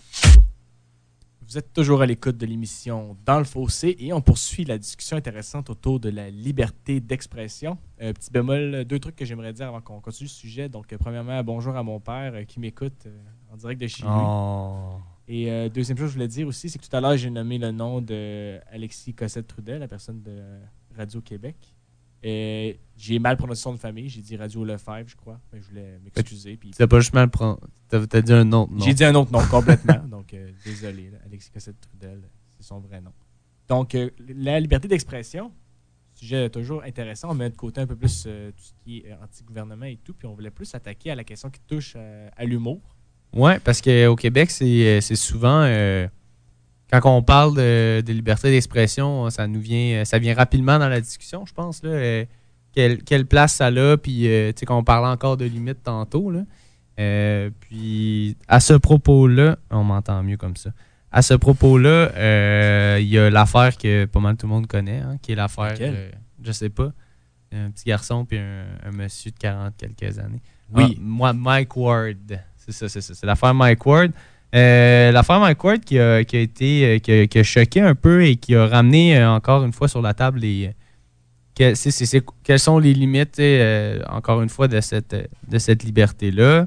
F: Vous êtes toujours à l'écoute de l'émission Dans le Fossé et on poursuit la discussion intéressante autour de la liberté d'expression. Petit bémol, 2 trucs que j'aimerais dire avant qu'on continue le sujet. Donc, premièrement, bonjour à mon père qui m'écoute en direct de chez lui. Et deuxième chose que je voulais dire aussi, c'est que tout à l'heure, j'ai nommé le nom d'Alexis Cossette-Trudel, la personne de Radio-Québec. J'ai mal prononcé son de famille. J'ai dit Radio Lefebvre, je crois. Mais je voulais m'excuser. Puis...
C: Tu n'as pas juste mal prononcé. T'as dit un autre nom.
F: J'ai dit un autre nom complètement. Donc, désolé. Là, Alexis Cossette-Trudel, c'est son vrai nom. Donc, la liberté d'expression, sujet toujours intéressant. On met de côté un peu plus tout ce qui est anti-gouvernement et tout. Puis on voulait plus s'attaquer à la question qui touche à l'humour. Oui, parce qu'au Québec, c'est souvent... quand on parle de liberté d'expression, ça vient rapidement dans la discussion, je pense. Là, quelle place ça a, puis qu'on parlait encore de limites tantôt. Là, puis à ce propos-là, on m'entend mieux comme ça. À ce propos-là, il y a l'affaire que pas mal tout le monde connaît, hein, qui est l'affaire, je sais pas, un petit garçon puis un monsieur de 40 quelques années. Oui. Mike Ward. C'est ça. C'est l'affaire Mike Ward. L'affaire Mike Ward qui a choqué un peu et qui a ramené encore une fois sur la table quelles sont les limites, encore une fois, de cette liberté-là.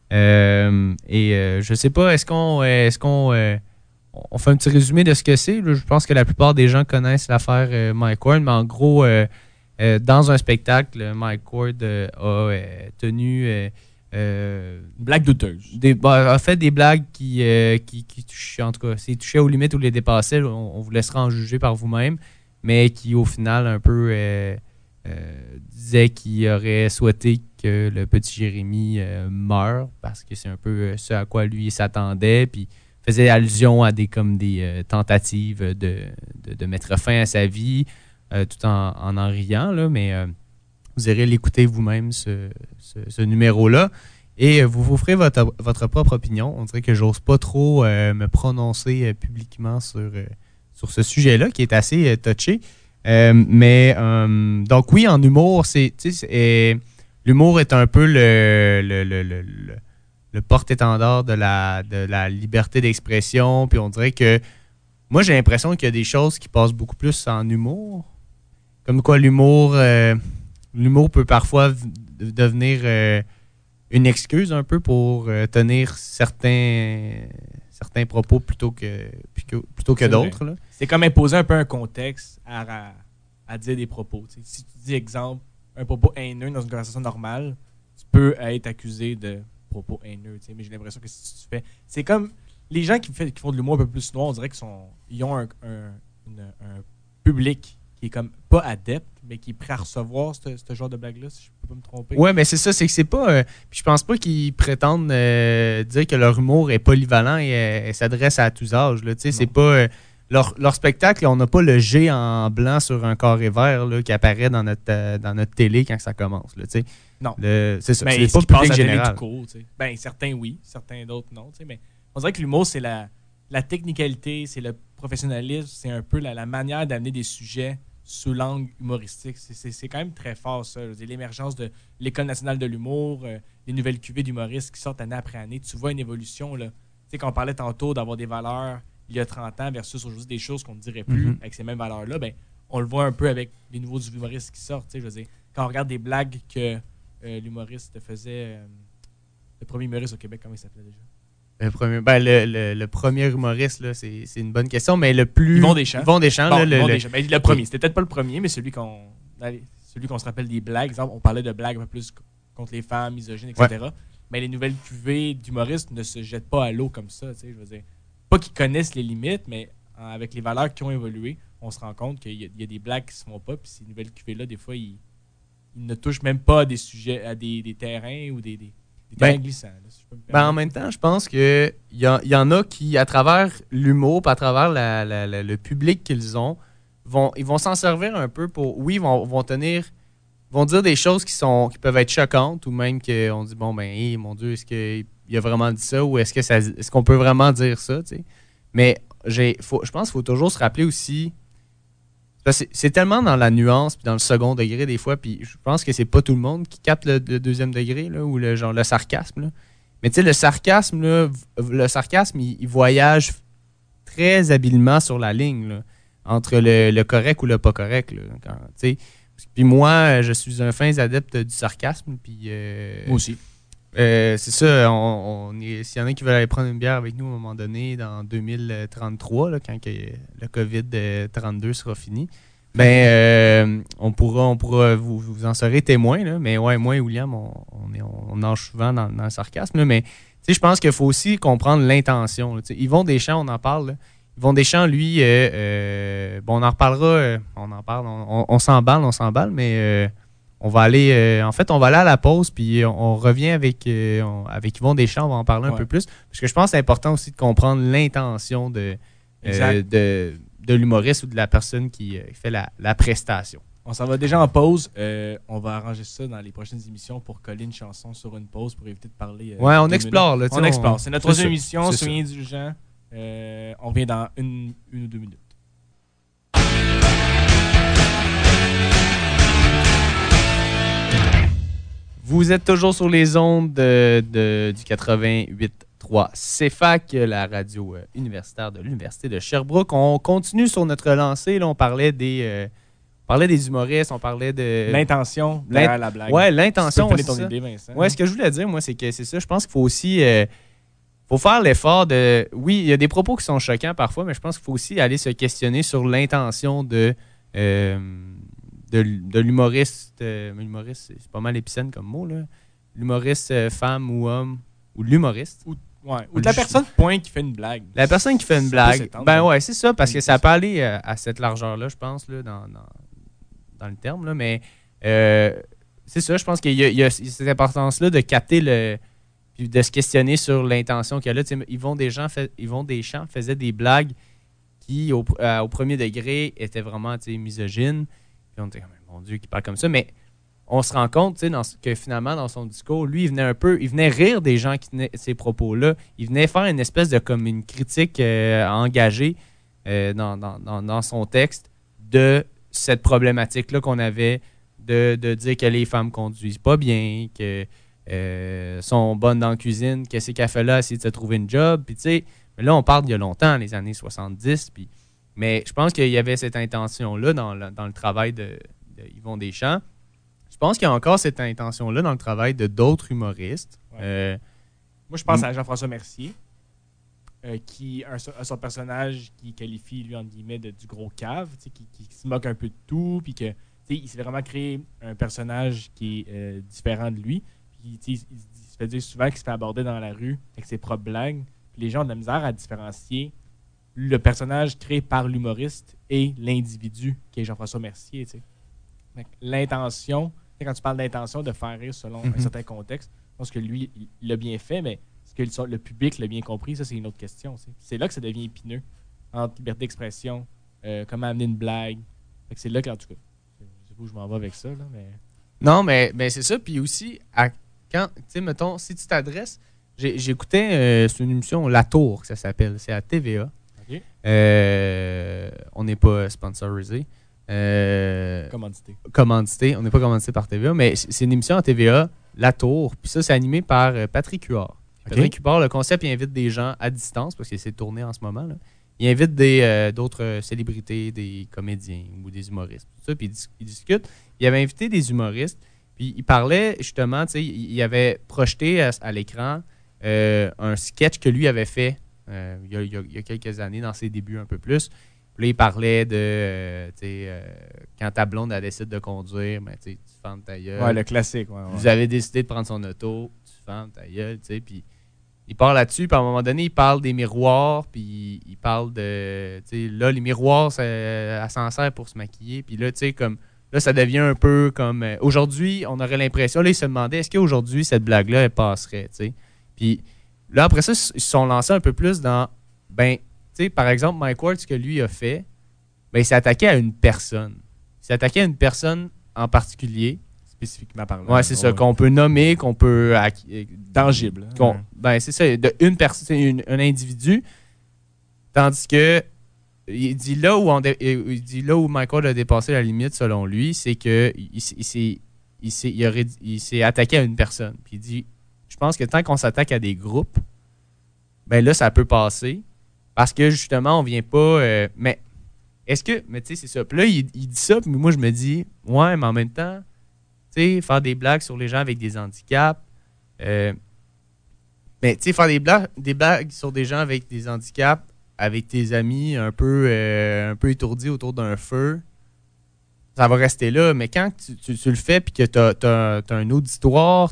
F: Je sais pas, est-ce qu'on on fait un petit résumé de ce que c'est? Je pense que la plupart des gens connaissent l'affaire Mike Ward, mais en gros, dans un spectacle, Mike Ward a tenu Blague douteuse.
C: A fait des blagues qui touchaient, en tout cas, s'ils touchaient aux limites ou les dépassaient, on vous laissera en juger par vous-même, mais qui, au final, un peu disait qu'il aurait souhaité que le petit Jérémy meure, parce que c'est un peu ce à quoi lui s'attendait, puis faisait allusion à des tentatives de mettre fin à sa vie, tout en riant, là, mais vous irez l'écouter vous-même, ce numéro-là, et vous vous ferez votre propre opinion. On dirait que j'ose pas trop me prononcer publiquement sur ce sujet-là, qui est assez touché. Donc oui, en humour, l'humour est un peu le porte-étendard de la liberté d'expression. Puis on dirait que moi, j'ai l'impression qu'il y a des choses qui passent beaucoup plus en humour. Comme quoi l'humour peut parfois devenir une excuse un peu pour tenir certains propos plutôt que d'autres. Là.
F: C'est comme imposer un peu un contexte à dire des propos. T'sais. Si tu dis, exemple, un propos haineux dans une conversation normale, tu peux être accusé de propos haineux. Mais j'ai l'impression que si tu fais... C'est comme les gens qui font de l'humour un peu plus noir, on dirait qu'ils ont un public qui est comme pas adepte, mais qui est prêt à recevoir ce genre de blague-là, si je peux pas me tromper.
C: Ouais, mais c'est ça, c'est que c'est pas... je pense pas qu'ils prétendent dire que leur humour est polyvalent et s'adresse à tous âges. Là, c'est pas... Leur spectacle, on n'a pas le G en blanc sur un carré vert là, qui apparaît dans notre télé quand ça commence. Là,
F: non.
C: C'est ça.
F: Mais
C: c'est pas public général.
F: Certains oui, certains d'autres non. Mais on dirait que l'humour, c'est la technicalité, c'est le professionnalisme, c'est un peu la manière d'amener des sujets sous l'angle humoristique. C'est quand même très fort, ça. L'émergence de l'École nationale de l'humour, les nouvelles cuvées d'humoristes qui sortent année après année. Tu vois une évolution. Là. Quand on parlait tantôt d'avoir des valeurs il y a 30 ans versus aujourd'hui des choses qu'on ne dirait plus avec ces mêmes valeurs-là, ben, on le voit un peu avec les nouveaux humoristes qui sortent. Je veux dire, quand on regarde des blagues que l'humoriste faisait... le premier humoriste au Québec, comment il s'appelait déjà?
C: Le premier humoriste, là, c'est une bonne question, mais le plus...
F: Yvon Deschamps.
C: Yvon Deschamps.
F: Bon, Yvon Deschamps. Ben, le premier. C'était peut-être pas le premier, mais celui qu'on se rappelle des blagues. Exemple, on parlait de blagues un peu plus contre les femmes, misogynes, etc. Ouais. Mais les nouvelles cuvées d'humoristes ne se jettent pas à l'eau comme ça. Je veux dire, pas qu'ils connaissent les limites, mais avec les valeurs qui ont évolué, on se rend compte qu'il y a des blagues qui se font pas. Puis ces nouvelles cuvées-là, des fois, ils ne touchent même pas à des sujets, à des terrains ou des terrains glissants. Là, si je peux me permettre.
C: En même temps, je pense qu'il y en a qui, à travers l'humour, à travers le public qu'ils ont, ils vont s'en servir un peu pour... Oui, ils vont dire des choses qui peuvent être choquantes, ou même qu'on dit, bon, ben, mon Dieu, est-ce qu'il a vraiment dit ça, ou est-ce qu'on peut vraiment dire ça, tu sais? Mais je pense qu'il faut toujours se rappeler aussi... Parce que c'est tellement dans la nuance puis dans le second degré des fois, puis je pense que c'est pas tout le monde qui capte le deuxième degré là, ou le sarcasme. Là. Mais tu sais, le sarcasme, il voyage très habilement sur la ligne là, entre le correct ou le pas correct. Là, puis moi, je suis un fin adepte du sarcasme. Puis,
F: moi aussi.
C: C'est ça, s'il y en a qui veulent aller prendre une bière avec nous à un moment donné, dans 2033, là, quand le COVID-32 sera fini, ben, on pourra vous en serez témoin, là, mais ouais, moi et William, on nage souvent dans le sarcasme, là, mais je pense qu'il faut aussi comprendre l'intention. Là, Yvon Deschamps, on en parle. Là. Yvon Deschamps, lui, on en reparlera, on s'emballe, mais... on va aller à la pause, puis on revient avec Yvon Deschamps, on va en parler un peu plus. Parce que je pense que c'est important aussi de comprendre l'intention de l'humoriste ou de la personne qui fait la prestation.
F: On s'en va déjà en pause. On va arranger ça dans les prochaines émissions pour coller une chanson sur une pause pour éviter de parler.
C: On explore. Là,
F: on explore. C'est notre troisième émission, soyez indulgents. On revient dans une ou 2 minutes.
C: Vous êtes toujours sur les ondes du 88.3 CFAC, la radio universitaire de l'Université de Sherbrooke. On continue sur notre lancée. Là, on parlait des humoristes, on parlait de...
F: L'intention derrière la blague.
C: Oui, l'intention.
F: Tu peux ton idée, Vincent.
C: Ouais, ce que je voulais dire, moi, c'est que c'est ça. Je pense qu'il faut aussi... faut faire l'effort de... Oui, il y a des propos qui sont choquants parfois, mais je pense qu'il faut aussi aller se questionner sur l'intention de l'humoriste. L'humoriste, c'est pas mal épicène comme mot, là. l'humoriste femme ou homme, ou l'humoriste.
F: Ou la personne qui fait une blague.
C: La personne qui fait une blague. Ben ouais, c'est ça, parce que ça peut aller à cette largeur-là, je pense, là, dans le terme, là, mais c'est ça, je pense qu'il y a cette importance-là de capter puis de se questionner sur l'intention qu'il y a là. Yvon Deschamps faisait des blagues qui, au premier degré, étaient vraiment misogynes. Puis on était comme, mon Dieu, qui parle comme ça. Mais on se rend compte que finalement, dans son discours, lui, il venait rire des gens qui tenaient ces propos-là. Il venait faire une espèce de comme une critique engagée dans son texte de cette problématique-là qu'on avait de dire que les femmes conduisent pas bien, que sont bonnes dans la cuisine, que ces cafés-là essayer de se trouver une job. Puis tu sais, mais là, on parle d'il y a longtemps, les années 70. Mais je pense qu'il y avait cette intention-là dans le travail de Yvon Deschamps. Je pense qu'il y a encore cette intention-là dans le travail de d'autres humoristes.
F: Ouais. Moi, je pense à Jean-François Mercier, qui a son personnage qui qualifie, lui, entre guillemets, du gros cave, qui se moque un peu de tout, puis que il s'est vraiment créé un personnage qui est différent de lui. Puis, il se fait dire souvent qu'il se fait aborder dans la rue avec ses propres blagues. Puis les gens ont de la misère à différencier le personnage créé par l'humoriste et l'individu qui est Jean-François Mercier. L'intention, quand tu parles d'intention de faire rire selon un certain contexte, je pense que lui, il l'a bien fait, mais est-ce que le public l'a bien compris? Ça, c'est une autre question. C'est là que ça devient épineux entre liberté d'expression, comment amener une blague. C'est là qu'en tout cas, je sais pas où je m'en vais avec ça. Là, mais...
C: Non, mais c'est ça. Puis aussi, quand, tu sais, mettons, si tu t'adresses, j'écoutais c'est une émission La Tour, que ça s'appelle. C'est à TVA.
F: Okay.
C: On n'est pas sponsorisé. Commandité. On n'est pas commandité par TVA, mais c'est une émission à TVA, La Tour. Puis ça, c'est animé par Patrick Huard. Okay. Patrick Huard, le concept, il invite des gens à distance, parce que c'est tourné en ce moment. Là. Il invite d'autres célébrités, des comédiens ou des humoristes. Tout ça, puis ils discutent. Il avait invité des humoristes. Puis il parlait justement, tu sais, il avait projeté à l'écran un sketch que lui avait fait il y a quelques années, dans ses débuts un peu plus. Puis là, il parlait de, quand ta blonde elle décide de conduire, ben, tu fermes ta gueule.
F: Ouais, le classique. Ouais.
C: Vous avez décidé de prendre son auto, tu fermes ta gueule, tu sais. Puis il parle là-dessus, puis à un moment donné, il parle des miroirs, puis il parle de, tu sais, là, les miroirs, elle s'en sert pour se maquiller. Puis là, tu sais, comme... Là, ça devient un peu comme... aujourd'hui, on aurait l'impression... Là, ils se demandaient, est-ce qu'aujourd'hui, cette blague-là, elle passerait, tu sais? Puis là, après ça, ils se sont lancés un peu plus dans... Ben, tu sais, par exemple, Mike Ward, ce que lui a fait, ben, il s'est attaqué à une personne. Il s'est attaqué à une personne en particulier.
F: Spécifiquement parlant.
C: Ouais, c'est ça, qu'on peut nommer, qu'on peut...
F: tangible.
C: Ben, c'est ça, de une personne, un individu. Tandis que... Il dit là où Michael a dépassé la limite, selon lui, c'est que il s'est attaqué à une personne. Puis il dit, je pense que tant qu'on s'attaque à des groupes, ben là, ça peut passer. Parce que justement, on vient pas... mais est-ce que... Mais tu sais, c'est ça. Puis là, il dit ça, puis moi, je me dis, ouais, mais en même temps, tu sais, faire des blagues sur les gens avec des handicaps... mais tu sais, faire des blagues sur des gens avec des handicaps, avec tes amis un peu étourdis autour d'un feu, ça va rester là. Mais quand tu le fais puis que t'as un auditoire,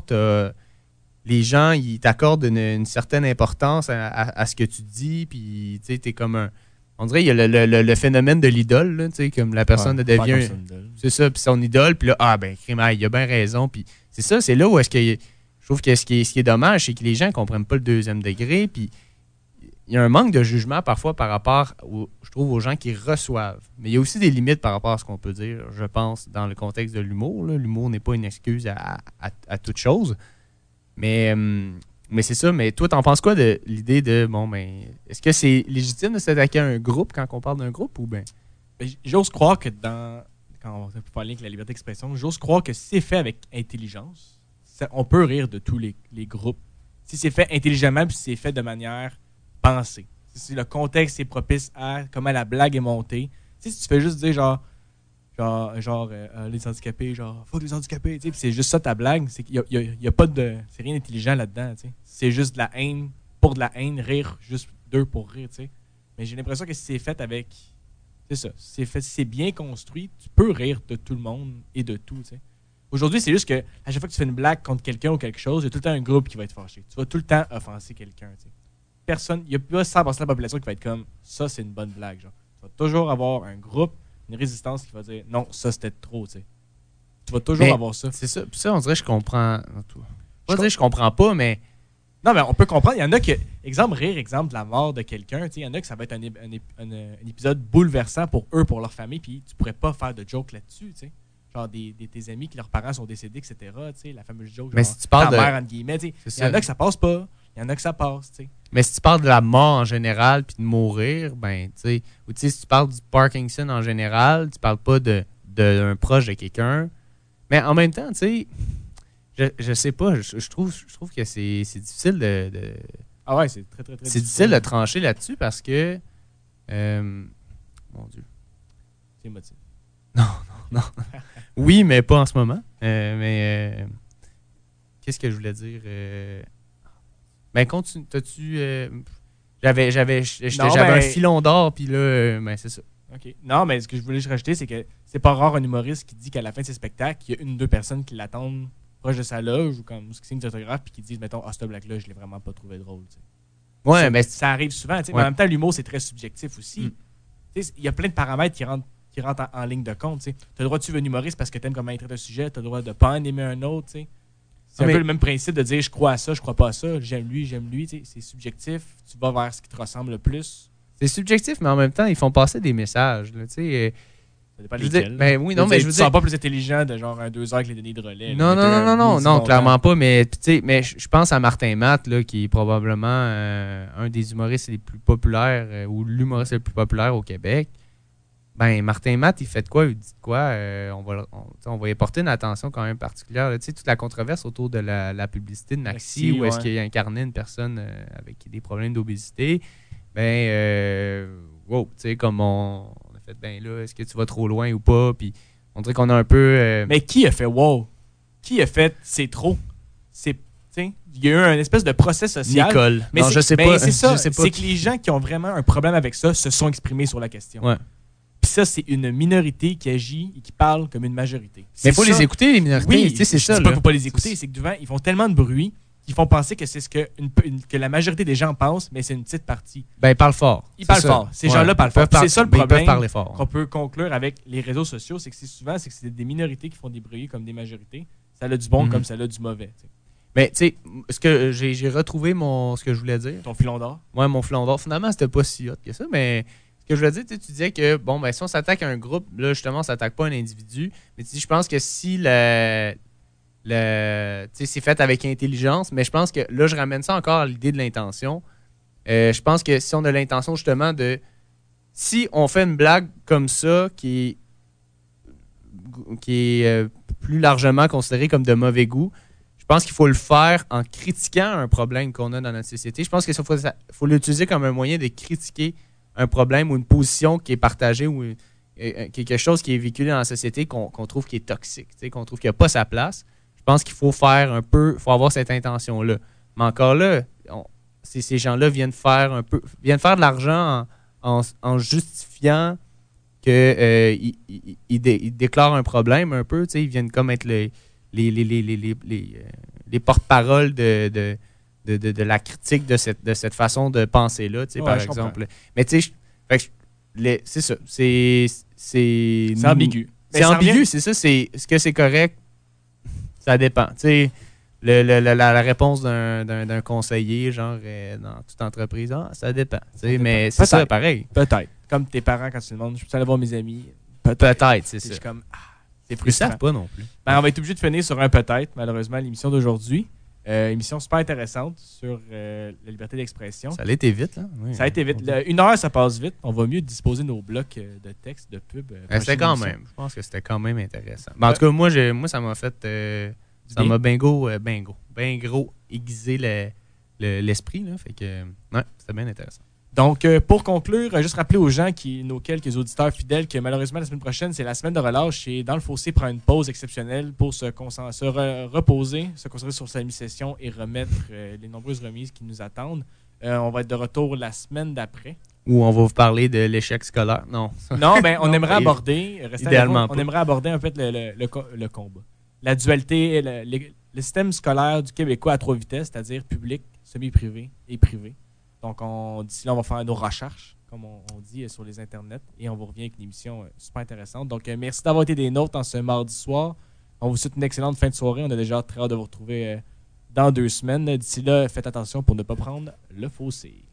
C: les gens ils t'accordent une certaine importance à ce que tu dis, puis tu sais, t'es comme un... On dirait qu'il y a le phénomène de l'idole, là, tu sais, comme la personne devient... C'est ça, puis son idole, puis là, ah ben, il a bien raison, puis c'est ça, c'est là où est-ce que... Je trouve que ce qui est dommage, c'est que les gens ne comprennent pas le deuxième degré, puis il y a un manque de jugement parfois par rapport, je trouve, aux gens qui reçoivent. Mais il y a aussi des limites par rapport à ce qu'on peut dire, je pense, dans le contexte de l'humour. Là. L'humour n'est pas une excuse à toute chose. Mais c'est ça. Mais toi, t'en penses quoi de l'idée de, bon, ben, est-ce que c'est légitime de s'attaquer à un groupe quand on parle d'un groupe ou bien?
F: J'ose croire que quand on peut parler avec la liberté d'expression, j'ose croire que si c'est fait avec intelligence, on peut rire de tous les groupes. Si c'est fait intelligemment puis si c'est fait de manière pensée. Si le contexte est propice à comment la blague est montée. Si tu fais juste dire genre les handicapés, genre faut des handicapés, puis c'est juste ça ta blague, c'est qu'il y a pas de... C'est rien d'intelligent là-dedans, t'sais. C'est juste de la haine pour de la haine, rire juste d'eux pour rire, t'sais. Mais j'ai l'impression que si c'est fait avec... C'est ça. Si c'est bien construit, tu peux rire de tout le monde et de tout, t'sais. Aujourd'hui, c'est juste que à chaque fois que tu fais une blague contre quelqu'un ou quelque chose, il y a tout le temps un groupe qui va être fâché. Tu vas tout le temps offenser quelqu'un. T'sais. Personne, il n'y a pas 100% de la population qui va être comme ça, c'est une bonne blague. Genre. Tu vas toujours avoir un groupe, une résistance qui va dire non, ça c'était trop. T'sais. Tu vas toujours avoir ça.
C: C'est ça. Puis ça, on dirait que je comprends. Pas dire que je comprends pas, mais.
F: Non, mais on peut comprendre. Il y en a qui, exemple de la mort de quelqu'un. Il y en a que ça va être un épisode bouleversant pour eux, pour leur famille, puis tu pourrais pas faire de joke là-dessus. T'sais. Genre tes amis qui leurs parents sont décédés, etc. La fameuse joke.
C: Mais
F: genre,
C: si tu parles
F: ta mère, entre guillemets. Il y en a que ça passe pas. Il y en a que ça passe. T'sais.
C: Mais si tu parles de la mort en général puis de mourir, ben, tu sais, ou tu sais, si tu parles du Parkinson en général, tu parles pas d'un proche de quelqu'un. Mais en même temps, tu sais, je sais pas, je trouve que c'est difficile de.
F: Ah ouais, c'est très, très, très
C: c'est difficile de trancher là-dessus parce que. Mon Dieu.
F: C'est émotif.
C: Non. Oui, mais pas en ce moment. Qu'est-ce que je voulais dire? Ben, continue. T'as-tu. J'avais un filon d'or, puis là, ben, c'est ça.
F: OK. Non, mais ce que je voulais juste rajouter, c'est que c'est pas rare un humoriste qui dit qu'à la fin de ses spectacles, il y a une ou deux personnes qui l'attendent proche de sa loge ou comme qui signe des autographes, puis qui disent, mettons, cette blague-là, je l'ai vraiment pas trouvé drôle. T'sais.
C: Ouais,
F: ça,
C: mais.
F: Ça arrive souvent, mais en même temps, l'humour, c'est très subjectif aussi. Il y a plein de paramètres qui rentrent en ligne de compte. Tu as le droit de suivre un humoriste parce que tu aimes comment il traite un sujet, tu as le droit de pas en aimer un autre. T'sais. C'est un peu le même principe de dire je crois à ça, je crois pas à ça, j'aime lui. C'est subjectif, tu vas vers ce qui te ressemble le plus.
C: C'est subjectif, mais en même temps, ils font passer des messages. Là,
F: ça dépend lesquels.
C: Ben oui, non, mais je veux
F: dire. Tu
C: dire.
F: sens pas plus intelligent de genre un 2 heures avec les données de relais.
C: Non, clairement pas. Mais je pense à Martin Matt, là, qui est probablement un des humoristes les plus populaires ou l'humoriste le plus populaire au Québec. Ben, Martin Matt, il fait de quoi? Il dit de quoi? On va y porter une attention quand même particulière. Tu sais, toute la controverse autour de la publicité de Maxi, où est-ce qu'il incarnait une personne avec des problèmes d'obésité. Ben, wow, tu sais, comme on a fait, ben là, est-ce que tu vas trop loin ou pas? Puis on dirait qu'on a un peu...
F: Mais qui a fait wow? Qui a fait c'est trop? Il y a eu une espèce de procès social.
C: Nicole.
F: Mais
C: non, je sais pas.
F: C'est ça. C'est que les gens qui ont vraiment un problème avec ça se sont exprimés sur la question.
C: Ouais.
F: Puis ça, c'est une minorité qui agit et qui parle comme une majorité.
C: Mais il faut les écouter, les minorités.
F: Oui,
C: c'est ça.
F: C'est pas qu'il faut pas les écouter, c'est que devant, ils font tellement de bruit qu'ils font penser que c'est ce que la majorité des gens pensent, mais c'est une petite partie.
C: Ben, ils parlent fort.
F: Ils parlent fort. Ces gens-là parlent fort. C'est ça le problème
C: ils peuvent parler fort.
F: qu'on peut conclure avec les réseaux sociaux, c'est que c'est des minorités qui font des bruits comme des majorités. Ça a du bon comme ça a du mauvais. T'sais.
C: Mais tu sais, ce que j'ai retrouvé ce que je voulais dire.
F: Ton filon d'or?
C: Ouais, mon filon d'or. Finalement, c'était pas si hot que ça, mais ce que je voulais dire, tu disais que, bon, ben, si on s'attaque à un groupe, là, justement, on s'attaque pas à un individu, mais tu dis, je pense que si c'est fait avec intelligence, mais je pense que, là, je ramène ça encore à l'idée de l'intention. Je pense que si on a l'intention, justement, si on fait une blague comme ça, qui est plus largement considérée comme de mauvais goût, je pense qu'il faut le faire en critiquant un problème qu'on a dans notre société. Je pense qu'il faut l'utiliser comme un moyen de critiquer un problème ou une position qui est partagée ou quelque chose qui est véhiculé dans la société qu'on trouve qui est toxique, qu'on trouve qu'il n'a pas sa place. Je pense qu'il faut faire faut avoir cette intention-là. Mais encore là, ces gens-là viennent faire de l'argent en justifiant qu'ils déclarent un problème un peu. Ils viennent comme être les porte-paroles de la critique de cette façon de penser-là, par exemple. Mais tu sais, c'est ça. C'est
F: ambigu.
C: C'est ambigu, c'est ça. Est-ce que c'est correct? Ça dépend. Tu sais, la réponse d'un conseiller, genre, dans toute entreprise, ça dépend. Mais c'est ça, pareil.
F: Peut-être. Comme tes parents, quand tu demandent, je peux aller voir mes amis.
C: Peut-être, c'est ça.
F: Je suis comme,
C: c'est frustrant. Pas non plus.
F: Ben, on va être obligé de finir sur un peut-être, malheureusement, l'émission d'aujourd'hui. Émission super intéressante sur la liberté d'expression.
C: Ça a été vite, là. Oui,
F: ça a été vite. Une heure, ça passe vite. On va mieux disposer nos blocs de texte, de pub.
C: C'était quand même. Je pense que c'était quand même intéressant. Ben, en tout cas, moi, ça m'a fait... ça m'a bien gros aiguisé l'esprit. Là, fait que, ouais, c'était bien intéressant.
F: Donc, pour conclure, juste rappeler aux gens, nos quelques auditeurs fidèles, que malheureusement, la semaine prochaine, c'est la semaine de relâche et Dans le Fossé prend une pause exceptionnelle pour se reposer, se concentrer sur sa mi-session et remettre les nombreuses remises qui nous attendent. On va être de retour la semaine d'après.
C: Ou on va vous parler de l'échec scolaire. Non.
F: Non, ben, on aimerait aborder,
C: idéalement
F: on aimerait aborder en fait le combat. la dualité, le système scolaire du Québécois à 3 vitesses, c'est-à-dire public, semi-privé et privé. Donc, d'ici là, on va faire nos recherches, comme on dit, sur les internets, et on vous revient avec une émission super intéressante. Donc, merci d'avoir été des nôtres en ce mardi soir. On vous souhaite une excellente fin de soirée. On a déjà très hâte de vous retrouver dans 2 semaines. D'ici là, faites attention pour ne pas prendre le fossé.